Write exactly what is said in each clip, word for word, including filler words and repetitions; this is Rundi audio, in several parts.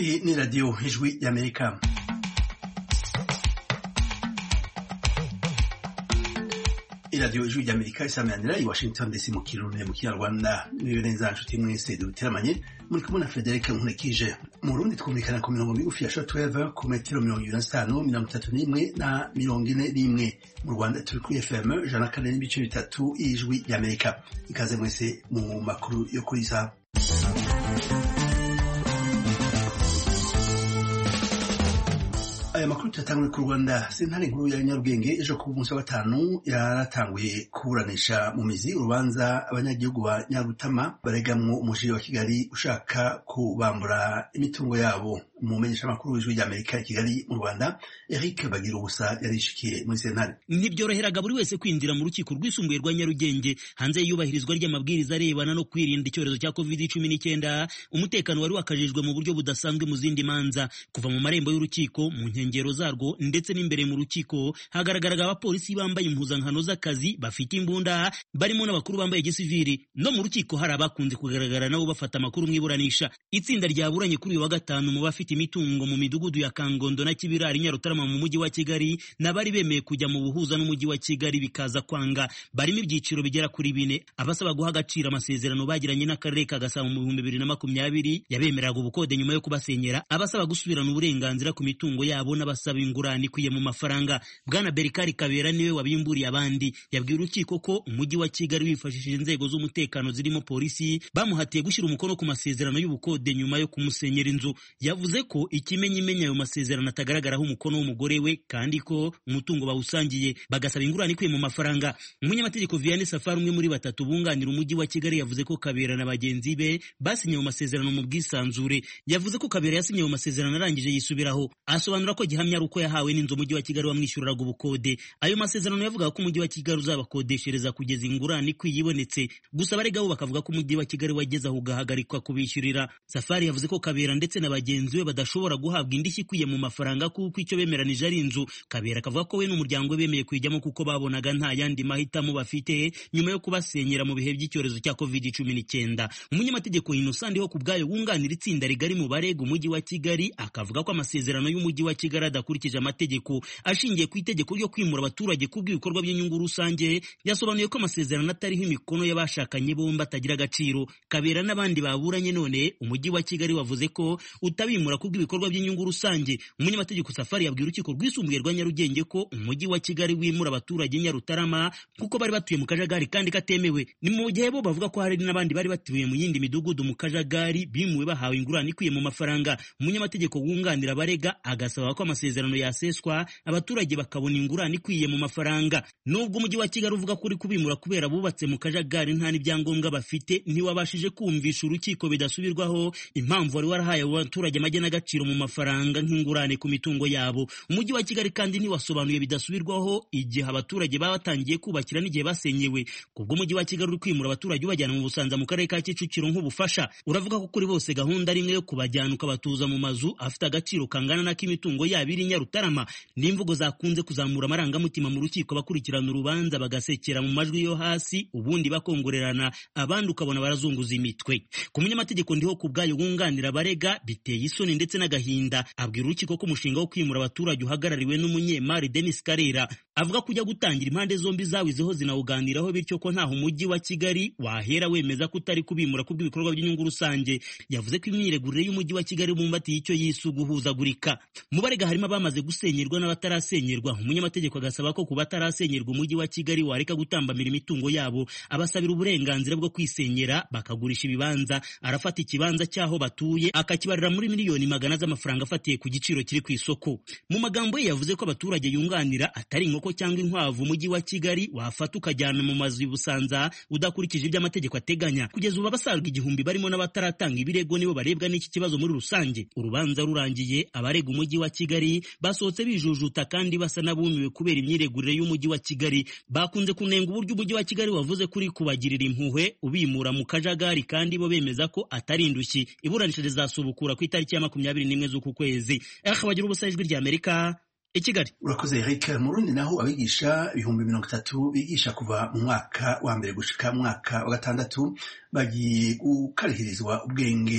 Hii ni Radio Ijwi ya Amerika. Radio Ijwi ya Amerika isamanira i Washington D C mu Kirundi mu Kinyarwanda. Nibenza nshuti mwese duteramanye muri kumwe na Frederic Nkurekije. Mu Burundi twumvikana ku mirongo migufi ya shortwave ku metero mirongo ibiri na zitanu, mirongo itatu n'imwe na mirongo ine n'imwe. Mu Rwanda turi kuri F M ijana na kane n'ibice bitatu Ijwi ya Amerika. Ikaze mwese mu makuru yo kuri saa. Aya makuru tuyatanguye ku Rwanda. Sentare nkuru ya Nyarugenge ejo ku munsi wa gatanu yaratanguye kuburanisha mu mizi urubanza abanyagihugu ba Nyarutama baregamwo umuji wa Kigali ushaka kubambura imitungo yabo. Umumenyesha makuru w'Ijwi rya Amerika i Kigali mu Rwanda Eric Bagirubusa yarishikiye muri sentare. Ntibyoroheraga buri wese kwinjira mu rukiko rwisumbuye rwa Nyarugenge hanze y'iyubahirizwa ry'amabwiriza arebana no kwirinda icyorezo cya covid cumi n'icyenda. Umutekano wari wakajijwe mu buryo budasanzwe mu zindi manza. Kuva mu marembo y'urukiko, mu nkengero zarwo ndetse n'imbere mu rukiko hagaragaraga abapolisi bambaye impuzankano z'akazi bafite imbunda, barimo n'abakuru bambaye gisivili. No mu rukiko hari abakunze kugaragara nabo bafata amakuru mwiburanisha. Itsinda ryaburanye kuri uyu wa gatanu mu bafite imitungo mu midugudu ya Kangondo na Kibirari Nyarutarama mu mujyi wa Kigali n'abari bemeye kujya mu buhuza n'umujyi wa Kigali bikaza kwanga. Barimo ibyiciro bigera kuri bine. Abasaba guha agaciro amasezerano bagiranye n'akarere ka Gasabo mu bihumbi bibiri na makumyabiri yabemereraga ubukode nyuma yo kubasenyera, abasaba gusubirana uburenganzira ku mitungo yabo n'abasaba ingurane ikwiye mu mafaranga. Bwana Berikari Kabera niwe wabimburiye abandi, yabwiye urukiko ko umujyi wa Kigali wifashishije inzego z'umutekano zirimo polisi bamuhatiye gushyira umukono ku masezerano y'ubukode nyuma yo kumusenyera inzu. Yavuze ko ikimenyimenya ayo masezerano atagaragaraho umukono w'umugore we kandi ko umutungo bawusangiye, bagasaba ingurane ikwiye mu mafaranga. Umunyamategeko Vianney Safari, umwe muri batatu bunganira umujyi wa Kigali, yavuze ko Kabera na bagenzi be basinye mu masezerano mu bwisanzure. Yavuze ko Kabera yasinye mu masezerano arangije yisubiraho, asobanura ko gihamya ari uko yahawe n'inzu umujyi wa Kigali wamwishyuriraga ubukode. Ayo masezerano yavuga ko umujyi wa Kigali uzabakodeshereza kugeza ingurane ikwiye ibonetse. Gusa abarega bo bakavuga ko umujyi wa Kigali wageze aho ugahagarikwa kubishyurira. Safari yavuze ko Kabera ndetse na bagenzi we badashobora guhabwa indishyi ikwiye mu mafaranga kuko icyo bemeranije ari inzu. Kabera akavuga ko we n'umuryango bemeye kuyijyamo kuko babonaga nta yandi mahitamo bafite nyuma yo kubasenyera mu bihe by'icyorezo cya covid cumi n'icyenda. Umunyamategeko Innocent ho kubgayo wunganira itsinda rigari mu barega umujyi wa Kigali akavuga ko amasezerano y'umujyi wa Kigali adakurikije amategeko ashingiye ku itegeko ryo kwimura abaturage kubw'ibikorwa by'inyungu rusange. Yasobanuye ko amasezerano atariho imikono y'abashakanye bombi atagira agaciro. Kabera n'abandi baburanye none umujyi wa Kigali wavuze ko utabimura kubw'ibikorwa by'inyungu rusange. Umunyamategeko Safari yabwiye urukiko rwisumbuye rwa Nyarugenge ko umujyi wa Kigali wimura abaturage Nyarutarama kuko bari batuye mu kajagari kandi katemewe. Ni mu gihe bo bavuga ko hari n'abandi bari batuye mu yindi midugudu mu kajagari bimuwe bahawe ingurane ikwiye mu mafaranga. Umunyamategeko wunganira abarega agasaba ko amasezerano yaseswa abaturage bakabona ingurane ikwiye mu mafaranga. Nubwo umujyi wa Kigali uvuga kuri kubimura kubera bubatse mu kajagari nta n'ibyangombwa bafite, ntiwabashije kumvisha urukiko bidasubirwaho impamvu wari warahaye abaturage amagena agaciro mu mafaranga nk'ingurane ku mitungo yabo. Umujyi wa Kigali kandi ntiwasobanuye bidasubirwaho igihe abaturage batangiye kubakira n'igihe basenyewe. Kubwo umujyi wa Kigali uri kwimura abaturage ubajyana mu Busanza mu karere ka Kicukiro nk'ubufasha, uravuga ko kuri bose gahunda ari imwe yo kubajyana ukabatuza mu mazu afite agaciro kangana n'ak'imitungo yabo iri Nyarutarama. N'imvugo zakunze kuzamura amarangamutima mu rukiko bakurikirana urubanza bagasekera mu majwi yo hasi ubundi bakongorerana, abandi ukabona barazunguza imitwe. Ku munyamategeko Ndiho kubgayo wunganira abarega biteye isoni ndetse n'agahinda, abwira urukiko ko umushinga wo kwimura abaturage uhagarariwe n'umunyemari Denis Karera. Avuga kujya gutangira impande zombi zawizeho zinawuganiraho, bityo ko ntaho umujyi wa Kigali wahera wemeza ko utari kubimura kubw'ibikorwa by'inyungu rusange. Yavuze ko imyiregurire y'umujyi wa Kigali bumbatiye icyo yisu guhuzagurika. Mu barega harimo abamaze gusenyerwa n'abatarasenyerwa. Umunyamategeko agasaba ko ku batarasenyerwa umujyi wa Kigali wareka gutambamira imitungo yabo, abasabira uburenganzira bwo kwisenyera bakagurisha ibibanza. Arafata ikibanza cyaho batuye akakibarira muri miliyoni magana z'amafaranga afatiye ku giciro kiri ku isoko. Mu magambo ye yavuze ko abaturage yunganira atari inkoko cyangwa inkwavu umujyi wa Kigali wafata ukajyana mu mazu y'Ubusanza udakurikije ibyo amategeko ateganya. Kugeza ubu abasaga igihumbi barimo n'abataratanga ibirego nibo barebwa n'iki kibazo muri rusange. Urubanza rurangiye abarega umujyi wa Kigali basohotse bijujuta kandi basa nabumiwe kubera imyiregurire y'umujyi wa Kigali. Bakunze kunenga uburyo umujyi wa Kigali wavuze kuri kubagirira impuhwe ubimura mu kajagari kandi bo bemeza ko atari indushyi. Iburanisha rizasubukura ku itariki ya makumyabiri n'imwe z'uku kwezi. Aha bagira ubusa Ijwi rya Amerika i Kigali. Urakoze Eric. Mu Burundi naho abigisha ibihumbi mirongo itatu bigisha kuva mu mwaka wa mbere gushika mu mwaka wa gatandatu bagiye gukarihirizwa ubwenge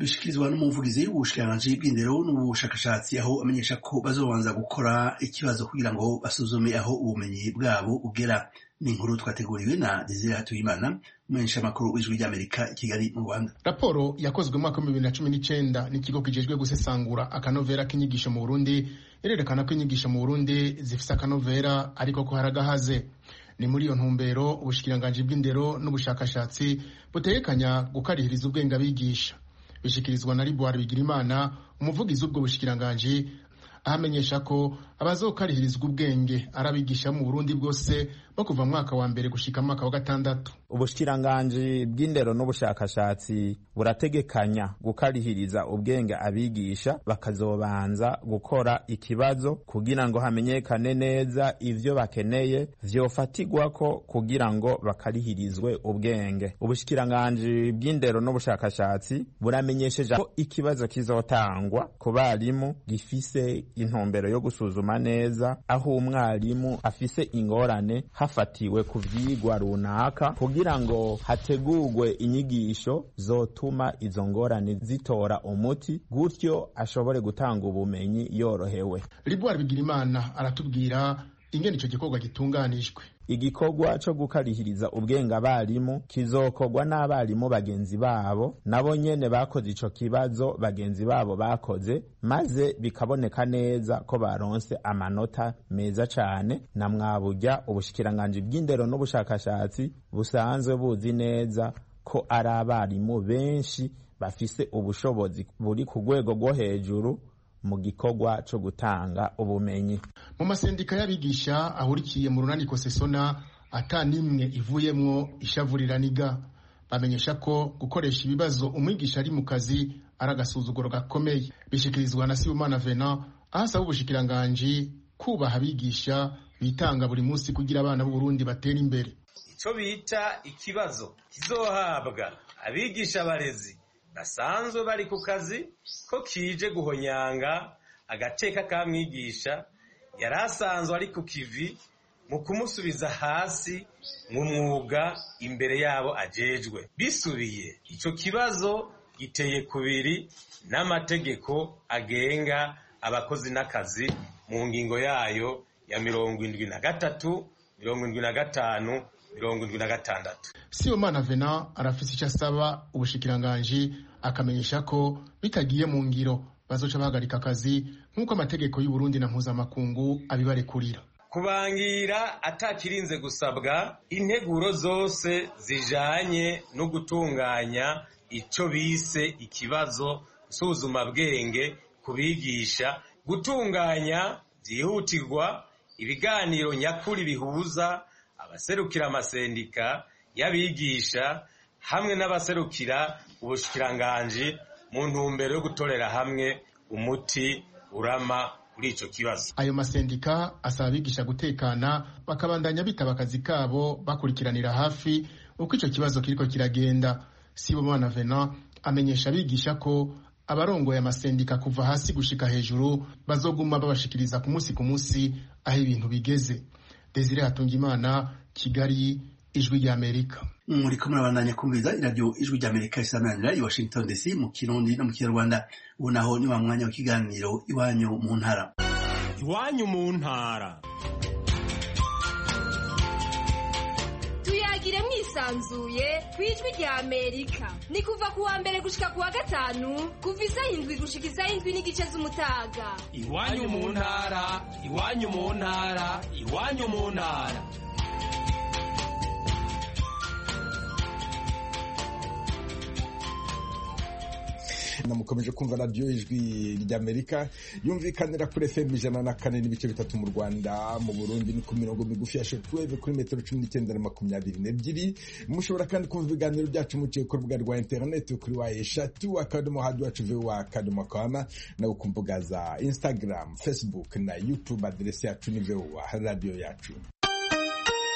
bishikirizwa n'umuvugizi w'ubushikiranganji bw'indero n'ubushakashatsi aho amenyesha ko bazobanza gukora ikibazo kugira ngo basuzume aho ubumenyi bwabo ugera. Ni inkuru twateguriwe na Desire Hatuyimana, umumenyeshamakuru w'Ijwi ry'Amerika i Kigali mu Rwanda. Raporo yakozwe mu mwaka wa bibiri na cumi n'icenda n'ikigo kijejwe gusesangura akanovera k'inyigisho mu Burundi irerekana ko inyigisho mu Burundi zifise akanovera ariko ko haragahaze. Ni muri iyo ntumbero ubushikiranganji bw'indero n'ubushakashatsi butegekanya gukarihiriza ubwenge abigisha. Bishikirizwa na Liboire Bigirimana, umuvugizi w'ubwo bushikiranganji, ahamenyesha ko abazokarihirizwa ubwenge arabigisha mu Burundi bwose bo kuva mu mwaka wa mbere gushika mu mwaka wa gatandatu. Ubushikiranganji bw'indero n'ubushakashatsi burategekanya gukarihiriza ubwenge abigisha bakazobanza gukora ikibazo kugira ngo hamenyekane neza ivyo bakeneye vyofatirwako kugira ngo bakarihirizwe ubwenge. Ubushikiranganji bw'indero n'ubushakashatsi buramenyesheje ko ikibazo kizotangwa ku barimu gifise intumbero yo gusuzuma neza aho umwarimu afise ingorane hafatiwe ku vyigwa runaka kugira ngo hategurwe inyigisho zotuma izo ngorane zitora umuti gutyo ashobore gutanga ubumenyi yorohewe. Liboire Bigirimana aratubwira ingene ico gikorwa gitunganijwe. Igikorwa cyo gukarihiriza ubwenge abarimu kizokorwa n'abarimu bagenzi babo nabo nyene bakoze ico kibazo bagenzi babo bakoze, maze bikaboneka neza ko baronse amanota meza cane. Na mwaburya ubushikiranganji bw'indero n'ubushakashatsi busanzwe buzi neza ko ari abarimu benshi bafise ubushobozi buri ku rwego rwo hejuru mu gikorwa cyo gutanga ubumenyi. Mu masendika y'abigisha ahurikiye mu runaniko Sesona atanimwe ivuyemwo ishavuriraniga. Bamenyesha ko gukoresha ibibazo umwigisha ari mu kazi aragasuzuguro gakomeye. Bishikirizwa na Sibomana Venant ahasaba ubushikiranganji kubaha abigisha bitanga buri munsi kugira abana b'u Burundi batera imbere. Ico bita ikibazo kizohabwa abigisha abarezi basanzwe bari ku kazi ko kije guhonyanga agateka ka mwigisha yarasanzwe ari ku kivi mu kumusubiza hasi mu mwuga imbere yabo ajejwe. Bisubiye ico kibazo giteye kubiri n'amategeko agenga abakozi n'akazi mu ngingo yayo ya mirongo indwi na gatatu, mirongo indwi na gatanu, mirongo indwi na gatandatu. Sibomana Venant arafise icyo asaba ubushikiranganji akamenyesha ko bitagiye mu ngiro bazoca bahagarika akazi nk'uko amategeko y'u Burundi na mpuzamakungu abibarekurira. Kubangira atakirinze gusabwa integuro zose zijanye no gutunganya ico bise ikibazo nsuzuma bwenge kubigisha, gutunganya byihutirwa ibiganiro nyakuri bihuza abaserukira amasendika y'abigisha hamwe n'abaserukira ubushikiranganji mu ntumbero yo gutorera hamwe umuti urama kuri ico kibazo. Ayo masendika asaba abigisha gutekana bakabandanya bitaba akazi kabo bakurikiranira hafi uko ico kibazo kiriko kiragenda. Sibomana Venant amenyesha abigisha ko abarongoye amasendika kuva hasi gushika hejuru bazoguma babashikiriza ku munsi ku munsi aho ibintu bigeze. Desire Hatungimana, Kigali, Ijwi ry'Amerika. Muri ko murabandanya kumviriza iradiyo Ijwi ry'Amerika isamanira i Washington D C mu Kirundi no mu Kinyarwanda. Ubu naho ni wa mwanya w'ikiganiro iwanyu mu ntara. Iwanyu mu ntara. Tuyagire mwisanzuye ku Ijwi ry'Amerika. Ni kuva ku wa mbere gushika ku wa gatanu kuva isaha indwi gushika isaha indwi n'igice z'umutaga. Iwanyu mu ntara, iwanyu mu ntara, iwanyu mu ntara. Namukomeje kumva radio Ijwi ry'Amerika yumvikanira kuri F M ijana na kane n'ibice bitatu mu Rwanda, mu Burundi ni ku mirongo migufi ya shortwave kuri metero cumi n'icyenda na makumyabiri n'ebyiri. Mushobora kandi kumva ibiganiro byacu muciye ku rubuga rwa internet kuri wa eshatu akadomo hadi wacu voa akadomo com na ku mbuga za Instagram, Facebook na YouTube, adresi yacu ni voa radio yacu.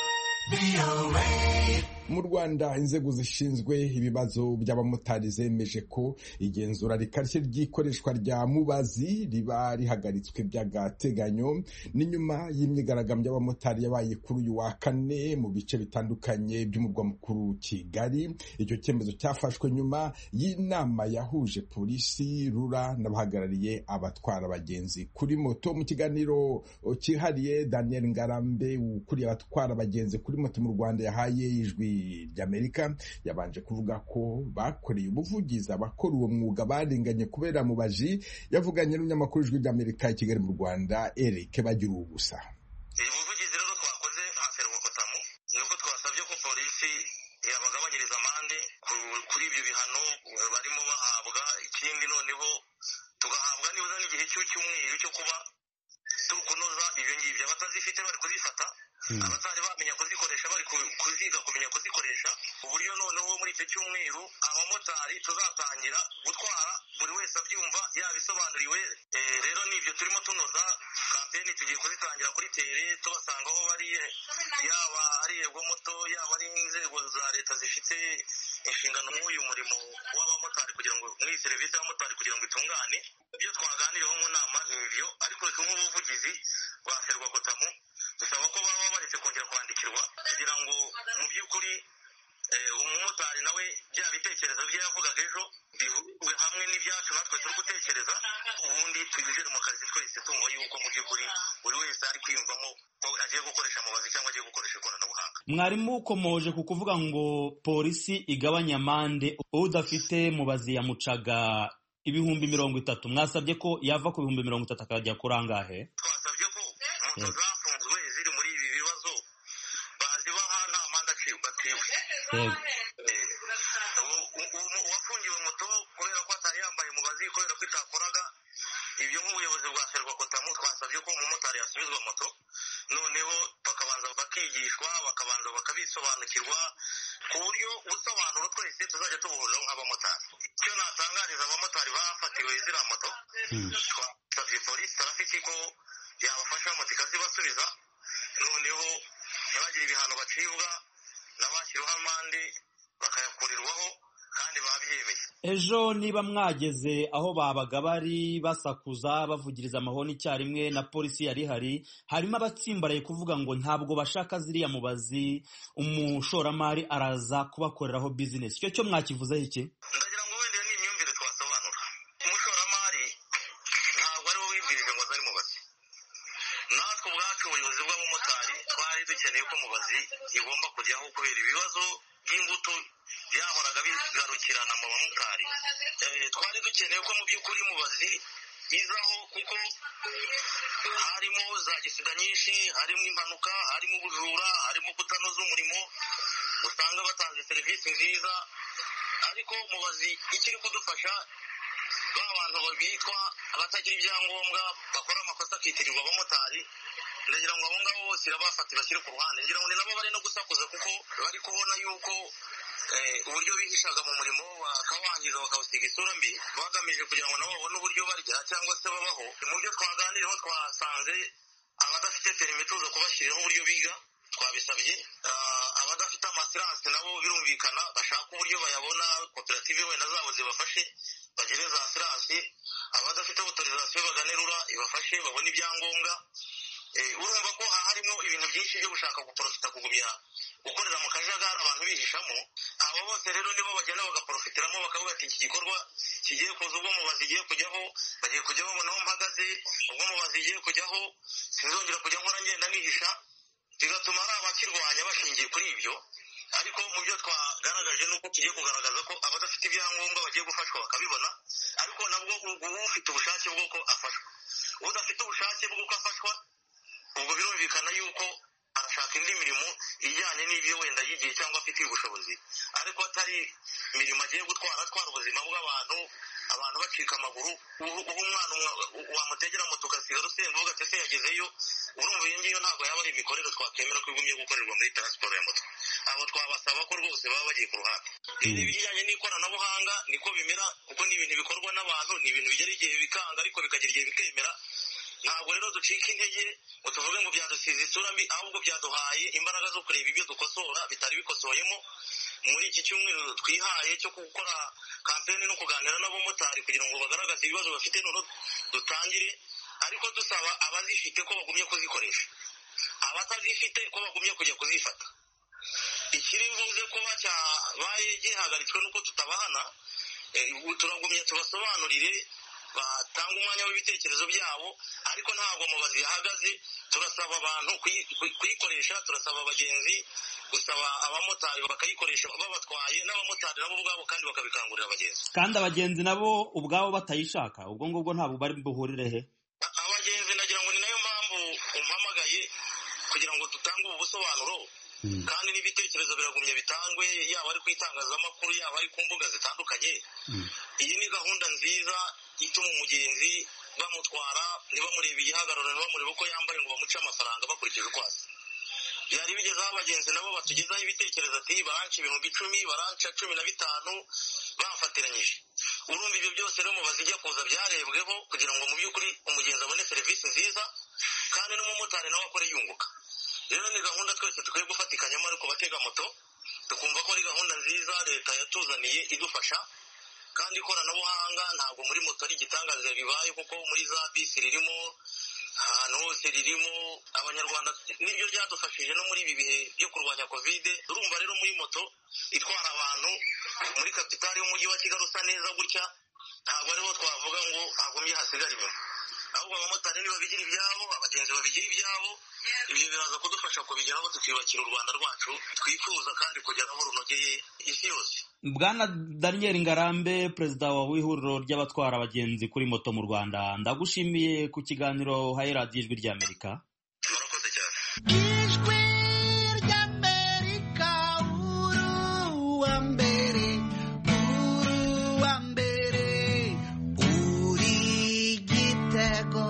mu Rwanda inzego zishinzwe ibibazo by'abamotari zemeje ko igenzura rikarishye ry'ikoreshwa rya mubazi riba rihagaritswe by'agateganyo ni nyuma y'imyigaragambyo y'abamotari yabaye kuri uyu wa kane mu bice bitandukanye by'umurwa mukuru Kigali. Icyo cyemezo cyafashwe nyuma y'inama yahuje polisi, rura n'abahagarariye abatwara abagenzi kuri moto. Mu kiganiro cyihariye Daniel Ngarambe ukuriye abatwara abagenzi kuri moto mu Rwanda yahaye ijwi ry'Amerika yabanje kuvuga ko bakoreye ubuvugizi abakora uwo mwuga barenganye kubera mubaji. Yavuganye n'umunyamakuru w'ijwi ry'Amerika i Kigali mu Rwanda Eric Bagira ubusa. Ubuvugizi rero twakoze haserwa kotamu nuko twasabye ko polisi yabagabanyiriza amande kuri ibyo bihano barimo bahabwa. Ikindi noneho tugahabwa nibuza n'igihe cy'umweru cyo kuba turi kunoza ibyo ngibyo. Abatazifite bari kuzifata, abatari bamenya kuzikoresha bari kuziga kumenya kuzikoresha, uburyo noneho muri icyo cyumweru abamotari tuzatangira gutwara buri wese abyumva yabisobanuriwe. Rero nibyo turimo tunoza kampeni, tugiye kuzitangira kuri tere tubasanga aho bari, yaba ari yego moto yaba ari inzego za leta zifite inshingano nk'uyu murimo w'abamotari kugira ngo muri serivisi y'abamotari kugira ngo itungane. Ibyo twaganiriyeho mu nama ni ibyo, ariko reka nk'ubuvugizi bwa Ferwa Kotamu dusaba ko baba baretse kongera kwandikirwa kugira ngo mu by'ukuri umumotari nawe bya bitekerezo bye yavugaga ejo bihurizwe hamwe n'ibyacu natwe turi gutekereza, ubundi twinjire mu kazi twese tumva yuko mu by'ukuri buri wese ari kwiyumvamo ko agiye gukoresha mubazi cyangwa agiye gukoresha ikoranabuhanga. Mwarimu ukomoje ku kuvuga ngo polisi igabanya amande udafite mubazi yamucaga ibihumbi mirongo itatu, mwasabye ko yava ku bihumbi mirongo itatu akajya kuri angahe? Twasabye ko moto zafunzwe ziri muri ibi bibazo bazibaha nta manda acibwa atiwe. Uwafungiwe moto kubera ko atari yambaye mubazi kubera ko itakoraga ibyo, nk'ubuyobozi bwa Ferwa Kotamu twasabye ko umumotari yasubizwa moto, noneho bakabanza bakigishwa bakabanza bakabisobanukirwa ku buryo ubusobanuro twese tuzajya tubuhuriraho nk'abamotari. Icyo natangariza abamotari bafatiwe ziriya moto, twasabye polisi tarafiki ko yabafasha moto ikazibasubiza, noneho ntibagire ibihano bacibwa n'abashyiriweho amande bakayakurirwaho kandi babyemeye. Ejo niba mwageze aho babaga bari basakuza bavugiriza amahoni icyarimwe na polisi yari ihari, harimo abatsimbaraye kuvuga ngo ntabwo bashaka ziriya mubazi, umushoramari araza kubakoreraho bizinesi. Icyo cyo mwakivuzeho iki? Ndagira ngo wenda ni imyumvire twasobanura. Umushoramari ntabwo ari we wibwirije ngo azari mubazi. Natwe ubwacu ubuyobozi bw'abamotari twari dukeneye ko mubazi igomba kujyaho kubera ibibazo by'ingutu byahoraga bigarukirana mu bamotari. Twari dukeneye ko mu by'ukuri mubazi izaho kuko harimo za gisida nyinshi, harimo impanuka, harimo ubujura, harimo kutanoza umurimo, usanga batanze serivisi nziza, ariko mubazi ikiri kudufasha ba bantu babitwa abatagira ibyangombwa bakora amakosa akitirirwa abamotari. Ndagira ngo abo ngabo bose irabafata bashyire ku ruhande, ngira ngo ni nabo bari no gusakuza kuko bari kubona yuko uburyo bihishaga mu murimo bakawangiza bakawusiga isura mbi bagamije kugira ngo nabo babone uburyo barya cyangwa se babaho. Mu byo twaganiriyeho twasanze abadafite perimi tuza kubashyiriraho uburyo biga, twabisabye. Abadafite amasiranse nabo birumvikana bashaka uburyo bayabona, koperative wenda zabo zibafashe bagire za siranse. Abadafite autorisation baganerura ibafashe babone ibyangombwa. Urumva ko harimo ibintu byinshi byo gushaka guprofita kugumya gukorera mu kajagari abantu bihishamo. Abo bose rero nibo bagenda bagaprofitiramo bakavuga ati iki gikorwa kigiye kuza, ubwo mubazi igiye kujyaho bagiye kujya babona aho mpagaze, ubwo mubazi igiye kujyaho sinzongera kujya nkora ngenda nihisha, bigatuma ari abakirwanya bashingiye kuri ibyo. Ariko mu byo twagaragaje nuko tugiye kugaragaza ko abadafite ibyangombwa bagiye gufashwa bakabibona, ariko nabwo ufite ubushake bw'uko afashwa. Udafite ubushake bw'uko afashwa ubwo birumvikana yuko arashaka indi mirimo ijyanye n'ibyo wenda yigiye cyangwa afitiye ubushobozi, ariko atari imirimo agiye gutwara atwara ubuzima bw'abantu, abantu bacika amaguru. Uha umwana wamutegera moto ugasiga rusenga uvuga ati ese yagezeyo. Urumva iyo ngiyo ntabwo yaba ari imikorere twakemera ko igumye gukorerwa muri transport ya moto. Abo twabasaba ko rwose baba bagiye ku ruhande. Ibi bijyanye n'ikoranabuhanga niko bimera, kuko ni ibintu bikorwa n'abantu, ni ibintu bigera igihe bikanga ariko bikagira igihe bikemera. ntabwo rero ducika intege ngo tuvuge ngo byadusize isura mbi, ahubwo byaduhaye imbaraga zo kureba ibyo dukosora bitari bikosoyemo muri iki cyumweru twihaye cyo gukora kampeni no kuganira n'abamotari kugira ngo bagaragaze ibibazo bafite, none dutangire ariko dusaba abazifite ko bagumye kuzikoresha, abatazifite ko bagumye kujya kuzifata. Ikiri mvuze kuba cyabaye gihagaritswe nuko tutabahana, turagumye tubasobanurire batanga umwanya w'ibitekerezo byabo, ariko ntabwo mubazi yahagaze. Turasaba abantu kuyikoresha, turasaba abagenzi gusaba abamotari bakayikoresha babatwaye, n'abamotari nabo ubwabo kandi bakabikangurira abagenzi. Kandi abagenzi nabo ubwabo batayishaka, ubwo ngubwo ntabwo bari buhurire he? Abagenzi nagira ngo ni nayo mpamvu umpamagaye kugira ngo dutange ubu busobanuro, kandi n'ibitekerezo biragumye bitangwe, yaba ari ku itangazamakuru yaba ari ku mbuga zitandukanye. Iyi ni gahunda nziza ituma umugenzi bamutwara ntibamurebe igihagararo, ntibamurebe uko yambaye ngo bamuce amafaranga bakurikije uko asa. Byari bigezeho abagenzi nabo batugezaho ibitekerezo ati baranca ibihumbi icumi, baranca cumi na bitanu bafatiranyije. Urumva ibyo byose rero mubazi ijya kuza byarebweho kugira ngo mu by'ukuri umugenzi abone serivisi nziza kandi n'umumotari nawe akore yunguka. Rero ni gahunda twese tukwiye gufatikanyamo, ariko batega moto tukumva ko ari gahunda nziza leta yatuzaniye idufasha, kandi ikoranabuhanga ntabwo muri moto ari igitangaza bibaye, kuko muri za bisi ririmo, ahantu hose ririmo. Abanyarwanda nibyo byadufashije no muri ibi bihe byo kurwanya kovide. Urumva rero muri moto itwara abantu muri kapitali y'umujyi wa Kigali usa neza gutya, ntabwo ariho twavuga ngo hagumye hasigara inyuma, ahubwo abamotari nibabigira ibyabo, abagenzi babigira ibyabo. Ibyo biraza kudufasha kubigeraho, tukiyubakira u Rwanda rwacu twifuza kandi kugeraho runogeye isi yose. Bwana Daniel Ngarambe, perezida w'ihuriro ry'abatwara abagenzi kuri moto mu Rwanda, ndagushimiye ku kiganiro haye radiyo Ijwi ry'Amerika. Murakoze cyane. Ijwi ry'Amerika, uru wa mbere, uru wa mbere, uri Gitego.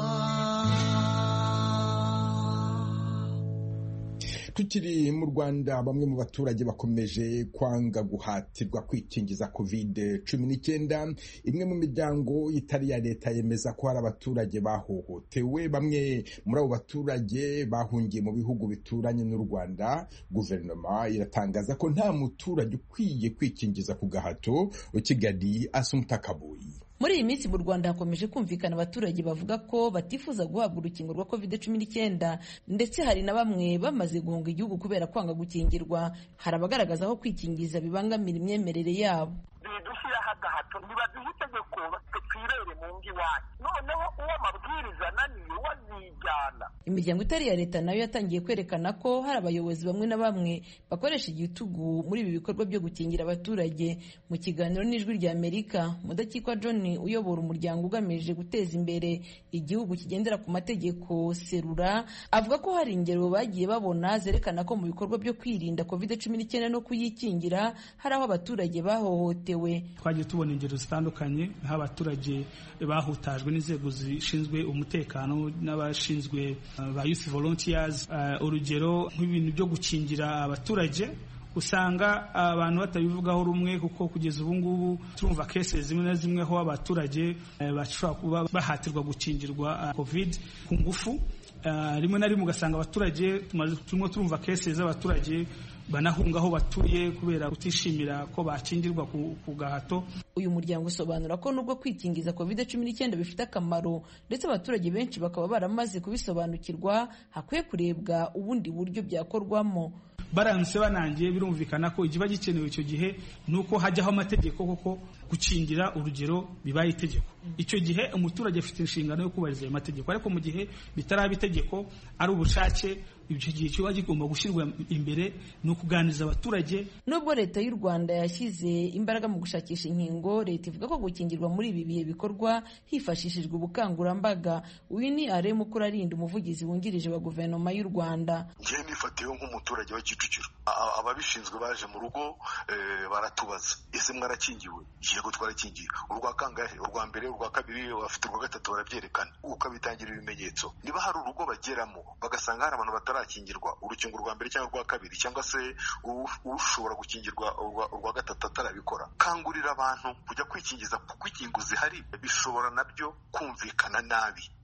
Tukiri mu Rwanda, bamwe mu baturage bakomeje kwanga guhatirwa kwikingiza covid cumi n'icyenda. Imwe mu miryango itari ya leta yemeza ko hari abaturage bahohotewe. Bamwe muri abo baturage bahungiye mu bihugu bituranye n'u Rwanda. Guverinoma iratangaza ko nta muturage ukwiye kwikingiza ku gahato. Kigali, Assumpta Kaboyi. Muri iyi minsi mu Rwanda hakomeje kumvikana abaturage bavuga ko batifuza guhabwa urukingo rwa covid cumi n'icyenda, ndetse hari na bamwe bamaze guhunga igihugu kubera kwanga gukingirwa. Hari abagaragaza ko kwikingiza bibangamira imyemerere yabo. Bidushyiraho agahato, ntibaduhe itegeko twirere mu ngo iwacu, noneho uwo amabwiriza ananiye wazijyana. Imiryango itari ya leta nayo yatangiye kwerekana ko hari abayobozi bamwe na bamwe bakoresha igitugu muri ibi bikorwa byo gukingira abaturage. Mu kiganiro n'Ijwi ry'Amerika, Mudakikwa John uyobora umuryango ugamije guteza imbere igihugu kigendera ku mategeko Serura, avuga ko hari ingero bagiye babona zerekana ko mu bikorwa byo kwirinda covid cumi n'icyenda no kuyikingira hari aho abaturage bahohotewe. Twagiye tubona ingero zitandukanye, aho abaturage bahutajwe n'inzego zishinzwe umutekano n'abashinzwe uh, ba youth volunteers. Uh, urugero nk'ibintu byo gukingira abaturage usanga abantu batabivugaho rumwe, kuko kugeza ubu ngubu turumva cases zimwe na zimwe aho abaturage uh, bashobora kuba bahatirwa gukingirwa uh, covid ku ngufu. Uh, rimwe na rimwe ugasanga abaturage turimo turumva cases z'abaturage banahunga aho batuye kubera kutishimira ko bakingirwa ku, ku gahato. Uyu muryango usobanura ko nubwo kwikingiza covid cumi n'icyenda bifite akamaro, ndetse abaturage benshi bakaba baramaze kubisobanukirwa, hakwiye kurebwa ubundi buryo byakorwamo. Baramutse banangiye birumvikana ko ikiba gikenewe icyo gihe nuko hajyaho amategeko koko gukingira, urugero bibaye itegeko. Icyo gihe umuturage afite inshingano yo kubahiriza ayo mategeko, ariko mu gihe bitaraba itegeko ari ubushake, ibyo gihe kiba kigomba gushyirwa imbere no kuganiriza abaturage. Nubwo leta y'u Rwanda yashyize imbaraga mu gushakisha inkingo, leta ivuga ko gukingirwa muri ibi bihe bikorwa hifashishijwe ubukangurambaga. Uyu ni Alain Mukurarinda, umuvugizi wungirije wa guverinoma y'u Rwanda. Njye nifatiyeho nk'umuturage wa Kicukiro, ababishinzwe baje mu rugo baratubaza, ese mwarakingiwe? Yego twarakingiye. Urwa kangahe? Urwa mbere, urwa kabiri, bafite urwa gatatu, barabyerekana ukabitangira ibimenyetso. Niba hari urugo bageramo bagasanga hari abantu batarakingirwa urukingo rwa mbere cyangwa urwa kabiri, cyangwa se ushobora gukingirwa urwa gatatu atarabikora, kangurira abantu kujya kwikingiza, kuko inkingo zihari bishobora nabyo kumvikana nabi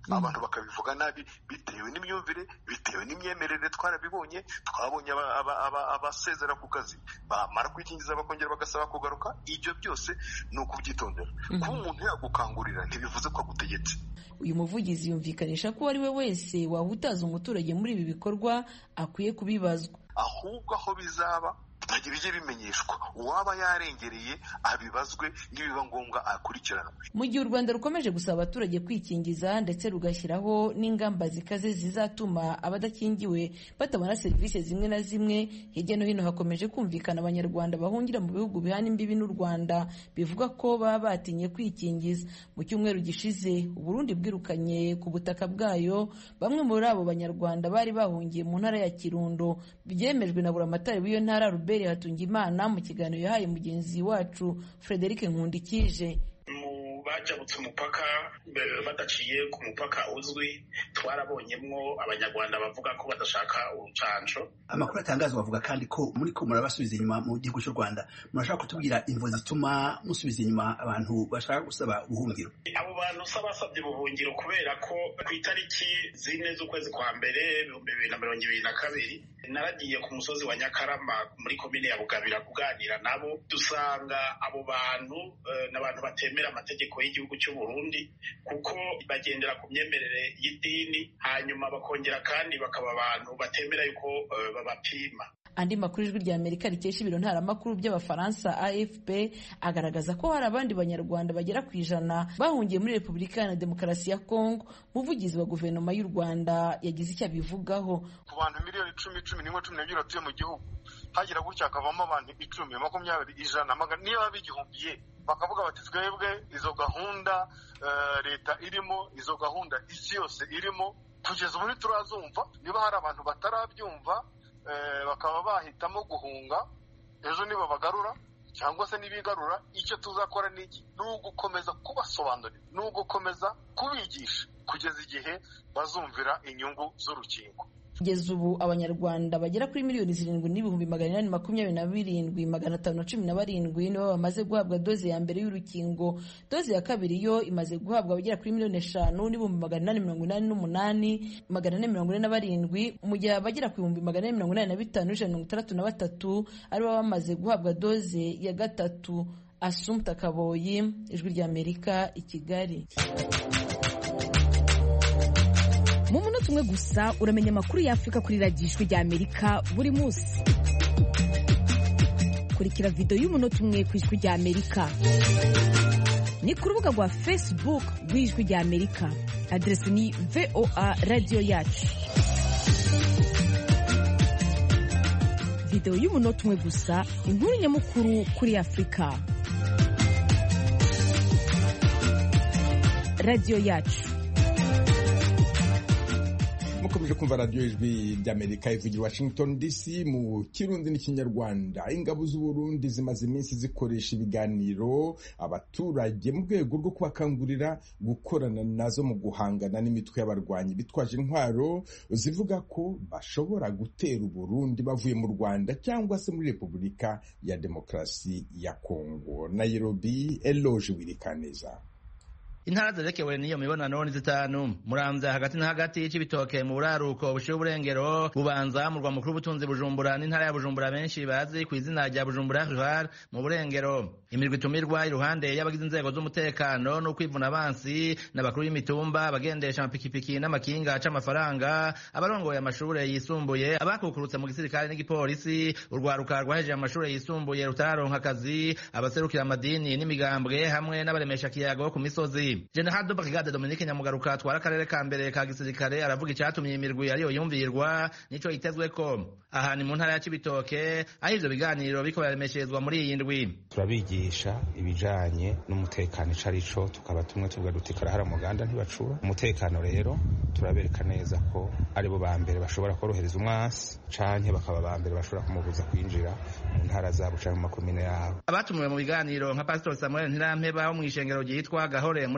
abantu bakabivuga nabi bitewe n'imyumvire, bitewe n'imyemerere. Twarabibonye, twabonye abasezera ku kazi bamara kwikingiza bakongera bagasaba kugaruka. Ibyo byose ni ukubyitondera. Kuba umuntu yagukangurira ntibivuze ko agutegetse. Uyu muvugizi yumvikanisha ko ari we wese wahutaza umuturage muri ibi bikorwa akwiye kubibazwa, ahubwo aho bizaba bijye bimenyeshwa, uwaba yarengereye abibazwe, nibiba ngombwa akurikiranwe. Mu gihe u Rwanda rukomeje gusaba abaturage kwikingiza ndetse rugashyiraho n'ingamba zikaze zizatuma abadakingiwe batabona serivisi zimwe na zimwe, hirya no hino hakomeje kumvikana abanyarwanda bahungira mu bihugu bihana imbibi n'u Rwanda bivuga ko baba batinye kwikingiza. Mu cyumweru gishize u Burundi bwirukanye ku butaka bwayo bamwe muri abo banyarwanda bari bahungiye mu ntara ya Kirundo, byemejwe na buramatari w'iyo ntara Robert Hatungimana mu kiganiro yahaye mugenzi wacu Frederic Nkundikije. Bajabutse umupaka badaciye ku mupaka uzwi, twarabonyemwo abanyarwanda bavuga ko badashaka urucanco. Amakuru atangazwa bavuga kandi ko muri ko murabasubiza inyuma mu gihugu cy'u Rwanda. Murashaka kutubwira imvo zituma musubiza inyuma abantu bashaka gusaba ubuhungiro? Abo bantu sabasabye ubuhungiro kubera ko ku itariki zine z'ukwezi kwa mbere ibihumbi bibiri na mirongo ibiri na kabiri naragiye ku musozi wa Nyakarama muri komine ya Bugabira kuganira nabo, dusanga abo bantu uh, n'abantu batemera amategeko y'igihugu cy'u Burundi kuko bagendera ku myemerere y'idini, hanyuma bakongera kandi bakaba abantu batemera yuko uh, babapima. Andi makuru ijwi rya Amerika rikesha ibiro ntaramakuru by'abafaransa A F P agaragaza ko hari abandi banyarwanda bagera ku ijana bahungiye muri Repubulika ya Demokarasi ya Kongo. Umuvugizi wa guverinoma y'u Rwanda yagize icyo abivugaho. Ku bantu miliyoni icumi cumi n'imwe cumi n'ebyiri batuye mu gihugu, hagira gutya akavamo abantu icumi makumyabiri ijana magana niba bigihumbiye bakavuga bati twebwe izo gahunda uh, leta irimo, izo gahunda isi yose irimo, kugeza ubu turazumva. Niba hari abantu batarabyumva bakaba bahitamo guhunga, ejo niba bagarura cyangwa se nibigarura, icyo tuzakora niki ni ugukomeza kubasobanurira, ni ugukomeza kubigisha kugeza igihe bazumvira inyungu z'urukingo. Kugeza ubu abanyarwanda bagera kuri miliyoni zirindwi n'ibihumbi magana inani makumyabiri na birindwi magana atanu na cumi na barindwi nibo bamaze guhabwa doze ya mbere y'urukingo. Doze ya kabiri yo imaze guhabwa abagera kuri miliyoni eshanu n'ibihumbi magana inani mirongo inani n'umunani magana ane mirongo ine na barindwi, mu gihe abagera ku bihumbi magana ane mirongo inani na bitanu n'ijana mirongo itandatu na batatu aribo bamaze guhabwa doze ya gatatu. Assumpta Kaboyi, Ijwi ry'Amerika, i Kigali. Mu munota umwe gusa uramenya amakuru y'Afrika kuri radiyo Ijwi ry'Amerika buri munsi. Kurikira video y'umunota umwe ku Ijwi ry'Amerika ni ku rubuga rwa Facebook rw'Ijwi ry'Amerika. Adresi ni V O A Radio Yacu. Video y'umunota umwe gusa, inkuru nyamukuru kuri Afurika. Radio Yacu. mukomeje kumva radiyo Ijwi ry'Amerika ivugira Washington D C mu Kirundi n'Ikinyarwanda. Ingabo z'u Burundi zimaze iminsi zikoresha ibiganiro abaturage mu rwego rwo kubakangurira gukorana nazo mu guhangana n'imitwe y'abarwanyi bitwaje intwaro zivuga ko bashobora gutera u Burundi bavuye mu Rwanda cyangwa se muri Repubulika ya Demokarasi ya Kongo. Nairobi, Eloge Wirikaneza. Intara zerekewe n'iyo mibonano ni zitanu: Muramvya hagati na hagati, Cibitoke mu buraruko bushiye uburengero, Bubanza mu rwa mukuru butunzi Bujumbura n'intara ya Bujumbura benshi bazi ku izina rya Bujumbura Rural mu burengero. Imirwi itumirwa iruhande y'abagize inzego z'umutekano no kwivuna abansi n'abakuru y'imitumba, abagendesha amapikipiki n'amakinga aca amafaranga, abarongoye amashure yisumbuye, abakukurutse mu gisirikare n'igipolisi, urwaruka rwahejeje amashure yisumbuye rutararonka akazi, abaserukira amadini n'imigambwe hamwe n'abaremesha kiyago ku misozi. General de Brigade Dominique Nyamugaruka twara akarere ka mbere ka gisirikare aravuga icyatumye imirwi ariyo yumvirwa nico yitezwe ko. Aha ni mu ntara ya Cibitoke aho ivyo biganiro biko baremeshezwa muri iyi ndwi. Turabigisha ibijanye n'umutekano icarico, tukaba tumwe tuvuga duti karahara muganda ntibacura umutekano. Rero turabereka neza ko aribo ba mbere bashobora korohereza umwasi canke bakaba ba mbere bashobora kumubuza kwinjira mu ntara zabo canke mu makomine yabo. Abatumiwe mu biganiro nka Pastor Samuel Ntirampeba wo mu ishengero ryitwa Gahore muri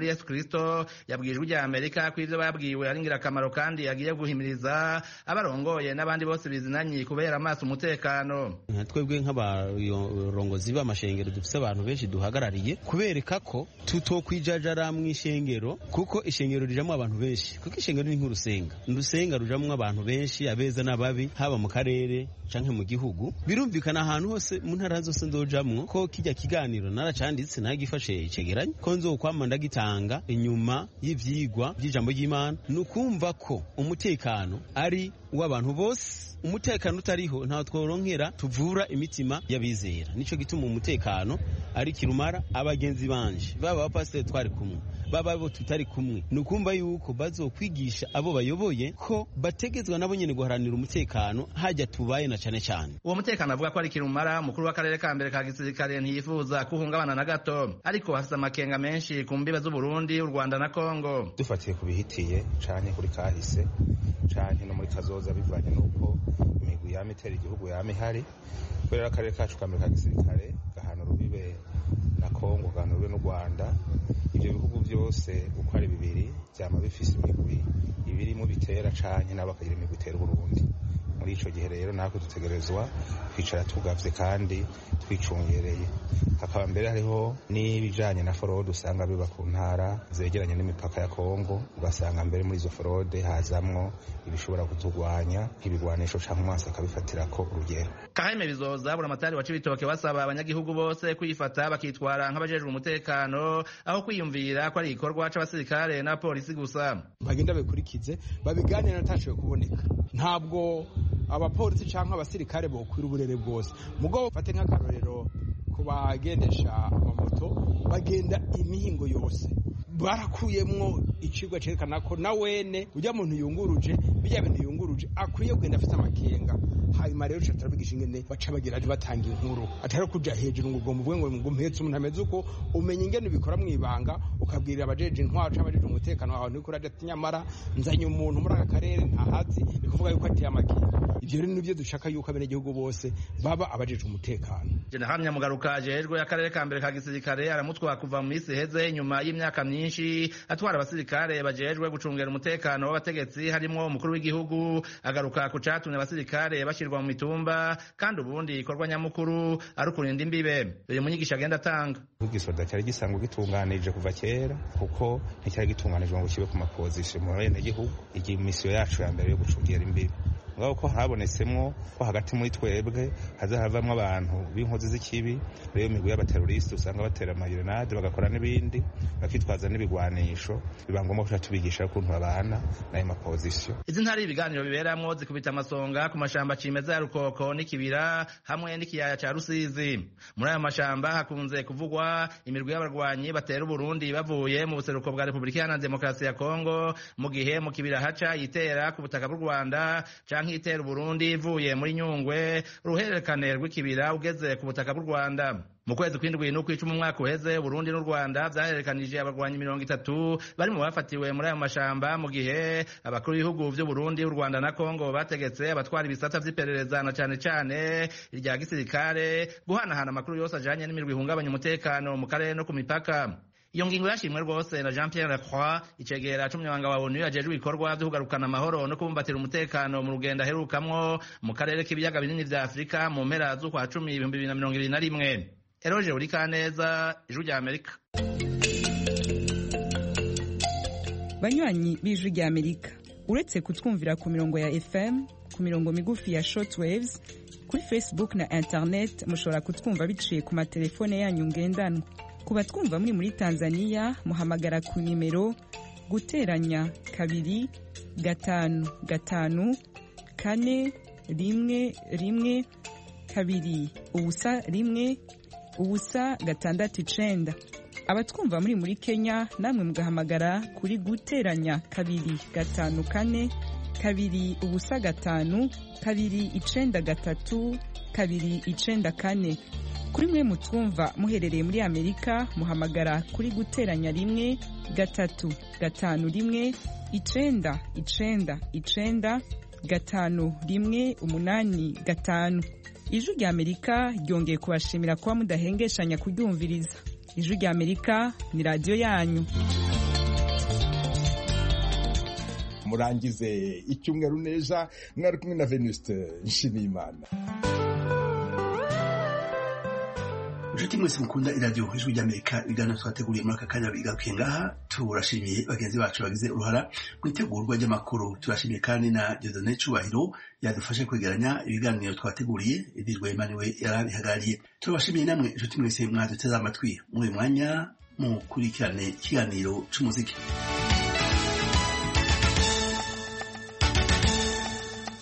muri Yesu Kristo yabwijwe rya Amerika ko ivyo babwiwe ari ngirakamaro kandi agiye guhimiriza abarongoye n'abandi bose bizinanyi kubera amaso umutekano. Twebwe nk'abarongozi b'amashengero dufise abantu benshi duhagarariye kubereka ko tutokwijajara mu ishengero kuko ishengero rijamwo abantu benshi kuko ishengero ni nk'urusenga urusenga rujamwo abantu benshi abeza n'ababi haba mu karere canke mu gihugu. Birumvikana ahantu hose mu ntara zose ndojamwo ko kijya kiganiro naracanditse nagifashe icegeranye ko nzokwama ndagitanga inyuma y'ivyigwa by'ijambo ry'Imana nukumva ko umutekano ari w'abantu bose. Umutekano utariho nta tworonkera tuvura imitima y'abizera. Nico gituma umutekano ari kirumara abagenzi banje baba abapasiteri twari kumwe baba bo tutari kumwe nukumva yuko bazokwigisha abo bayoboye ko bategezwa nabo nyene guharanira umutekano hajya tubaye na cane cane. Uwo mutekano avuga ko ari kirumara mukuru w'akarere ka mbere ka gisirikare ntiyifuza kuhungabana na gato ariko hafite amakenga menshi ku mbibe z'u Burundi, u Rwanda na Kongo. Dufatiye kubihitiye cane kuri kahise cane no muri kazoza bivanye nuko imigwi ya mitera igihugu ya mihari kubera akarere kacu ka mbere ka gisirikare gahana rubibe na Kongo gahana rubibe n'u Rwanda. Ibyo bihugu byose uko ari bibiri byama bifise imigwi ibiri mu bitera canke n'abakagira imigwi itera Burundi. Muri ico gihe rero nako dutegerezwa kwicara tugavye kandi twicungereye. Hakaba mbere hariho n'ibijanye na forode usanga biba ku ntara zegeranye n'imipaka ya Kongo, ugasanga mbere muri izo forode hazamwo ibishobora kutugwanya nk'ibigwanisho canke umwansi akabifatirako urugero. Kaheme Bizoza buramatari wa Cibitoke basaba abanyagihugu bose kwifata bakitwara nk'abajejwe umutekano aho kwiyumvira ko ari igikorwa c'abasirikare na polisi gusa. Bagenda bekurikize babiganira natashoboye kuboneka. Ntabwo abapolisi canke abasirikare bokwira uburere bwose. Mugo fate nk'akarorero kubagendesha amamoto bagenda imihingo yose. Barakuyemwo icigwa cerekana ko na wene ujya muntu yunguruje bijya bintu yunguruje akwiye kugenda afite amakenga. Hanyuma rero cyo turabigisha ingene baca bagira ati batanga inkuru atari kuja hejuru ngo ugomba uvuge ngo ngumpetse umuntu ameze uko umenya ingene ubikora mwibanga ukabwirira abajeje intwaro c'abajeje umutekano wawe niko uraje ati nyamara nzanye umuntu muri aka karere ntahazi bikuvuga yuko ati amakenga. Ivyo rero nivyo dushaka yuko abene gihugu bose baba abajeje umutekano. General Nyamugaruka ajejwe akarere ka mbere ka gisirikare aramutwa kuva mu misi heze nyuma y'imyaka myinshi atwara abasirikare bajejwe gucungera umutekano w'abategetsi harimo umukuru w'igihugu agaruka ku catumye abasirikare bashirwa mu mitumba kandi ubundi ikorwa nyamukuru ari ukurinda imbibe. Uyu munyigisha agenda atanga igisoda cyari gisanzwe gitunganije kuva kera kuko nticyari gitunganije ngo kibe ku mapozisiyo mu bene gihugu. Iyi misiyo yacu ya mbere yo gucungera imbibe ngaho ko habonetsemwo ko hagati muri twebwe haza havamwo abantu b'inkozi z'ikibi rero imigwi y'abateroriste usanga batera amayironade bagakora n'ibindi bakitwaza n'ibigwanisho biba ngombwa ko tubigisha ukuntu babana n'ayo mapozisiyo. Izi ntari ibiganiro biberamwo zikubita amasonga ku mashamba cimeza ya Rukoko n'Ikibira hamwe n'ikiyaya ca Rusizi. Muri ayo mashamba hakunze kuvugwa imirwi y'abarwanyi batera Burundi bavuye mu buseruko bwa Republika Iharanira Demokarasi ya Kongo mu gihe mu Kibira haca yitera ku butaka bw'u Rwanda nk'itera Burundi ivuye muri Nyungwe uruhererekane rw'Ikibira ugeze ku butaka bw'u Rwanda. Mu kwezi kw'indwi no kw'icumi umwaka uheze Burundi n'u Rwanda vyahererekanije abarwanyi mirongo itatu bari mu bafatiwe muri ayo mashamba mu gihe abakuru b'ibihugu vy'u Burundi, u Rwanda na Kongo bategetse abatwara ibisata vy'iperereza na cane cane irya gisirikare guhanahana amakuru yose ajanye n'imirwi ihungabanya umutekano mu karere no ku mipaka. Iyo ngingo yashimwe rwose na Jean Pierre Lacroix icegera c'umunyamabanga wa ONU yajejwe ibikorwa vyo kugarukana amahoro no kubumbatira umutekano mu rugendo aherukamwo mu karere k'ibiyaga binini vya Afrika mu mpera z'ukwa cumi ibihumbi bibiri na mirongo ibiri na rimwe. Eroje Urikaneza, Ijwi rya Amerika. Banywanyi b'Ijwi rya Amerika, uretse kutwumvira ku mirongo ya F M, ku mirongo migufi ya shortwaves, kuri Facebook na internet mushobora kutwumva biciye ku matelefone yanyu ngendanwa. Kuba twumva muri muri Tanzania muhamagara ku nimero guteranya kabiri gatanu gatanu kane rimwe rimwe kabiri ubusa rimwe ubusa gatandatu icenda. Abatwumva muri muri Kenya namwe mugahamagara kuri guteranya kabiri gatanu kane kabiri ubusa gatanu kabiri icenda gatatu kabiri icenda kane. Kuri mwe mutwumva muherereye muri Amerika muhamagara kuri guteranya rimwe gatatu gatanu rimwe icenda icenda icenda gatanu rimwe umunani gatanu. Ijwi rya Amerika ryongeye kubashimira kuba mudahengeshanya kuryumviriza. Ijwi rya Amerika ni radio yanyu. murangize icyumweru neza. Mwari kumwe na Venuste Nshimiyimana. inshuti mwese mukunda iradiyo ijwi ry'Amerika, ibiganiro twateguriye muri aka kanya bigarukiye ngaha. Turashimiye bagenzi bacu bagize uruhara mu itegurwa ry'amakuru. Turashimiye kandi na Dieudonné Cyubahiro yadufashe kwegeranya ibiganiro twateguriye. Edirwe Emmanuel yarabihagarariye. Turabashimiye namwe inshuti mwese mwaduteze amatwi. Muri uyu mwanya mukurikirane ikiganiro cy'umuziki.